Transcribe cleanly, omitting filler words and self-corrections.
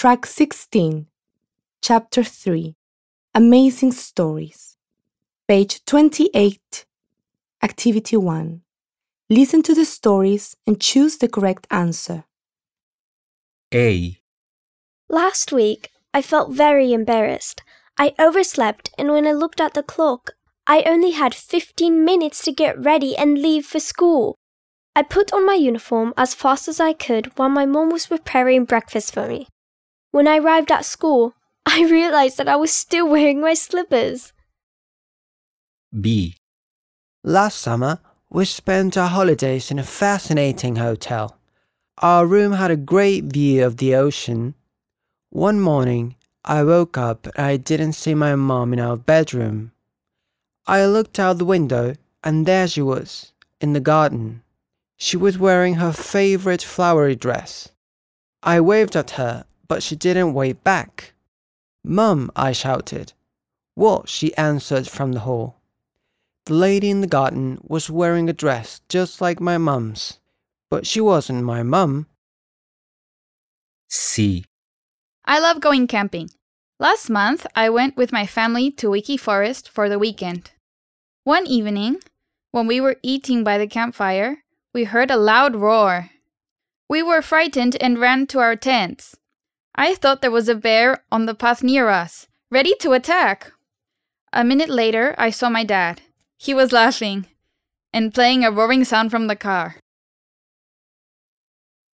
Track 16, Chapter 3, Amazing Stories. Page 28, Activity 1. Listen to the stories and choose the correct answer. A. Last week, I felt very embarrassed. I overslept, and when I looked at the clock, I only had 15 minutes to get ready and leave for school. I put on my uniform as fast as I could while my mom was preparing breakfast for me. When I arrived at school, I realized that I was still wearing my slippers. B. Last summer, we spent our holidays in a fascinating hotel. Our room had a great view of the ocean. One morning, I woke up and I didn't see my mom in our bedroom. I looked out the window and there she was, in the garden. She was wearing her favorite flowery dress. I waved at her, but she didn't wave back. "Mum," I shouted. "What?" she answered from the hall. The lady in the garden was wearing a dress just like my mum's, but she wasn't my mum. C. I love going camping. Last month, I went with my family to Wiki Forest for the weekend. One evening, when we were eating by the campfire, we heard a loud roar. We were frightened and ran to our tents. I thought there was a bear on the path near us, ready to attack. A minute later, I saw my dad. He was laughing and playing a roaring sound from the car.